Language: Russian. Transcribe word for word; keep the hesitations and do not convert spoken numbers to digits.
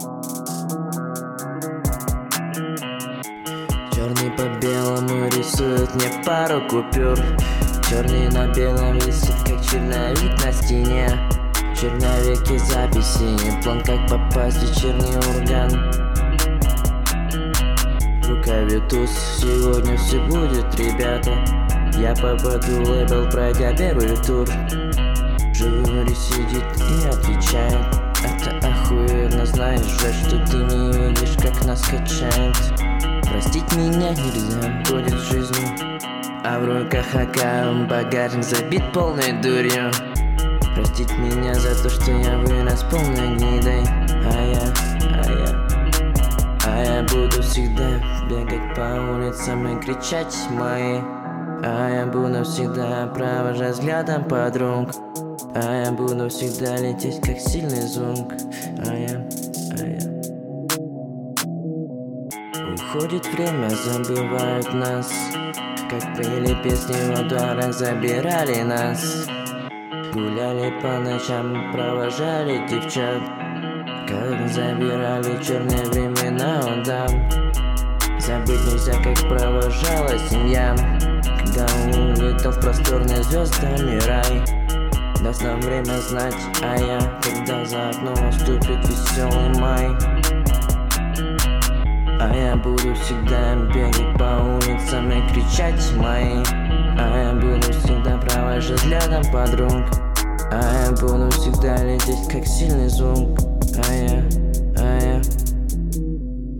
Черный по белому рисует мне пару купюр. Черный на белом висит, как черновик на стене. В черновике записи, план, как попасть в вечерний урган. В рукаве туз, сегодня все будет, ребята. Я попаду в лейбл, пройдя первый тур. Жюри сидит и отвечает: это охуенно, знаешь же, что ты не видишь, как нас качает. Простить меня нельзя, ходит жизнь, а в руках АК, багажник забит полной дурью. Простить меня за то, что я вырос полной гнидой. А я, а я, а я буду всегда бегать по улицам и кричать мои. А я буду всегда провожать взглядом подруг. А я буду всегда лететь, как сильный звук. А я, а я. Уходит время, забывают нас, как пели песни во дворах, забирали нас. Гуляли по ночам, провожали девчат, как забирали черные времена отдам. Забыть нельзя, как провожала семья, когда улетал в просторный звездами рай. Даст нам время знать, а я, когда за окном наступит веселый май. А я буду всегда бегать по улицам и кричать мои. А я буду всегда провожать взглядом подруг. А я буду всегда лететь, как сильный звук. А я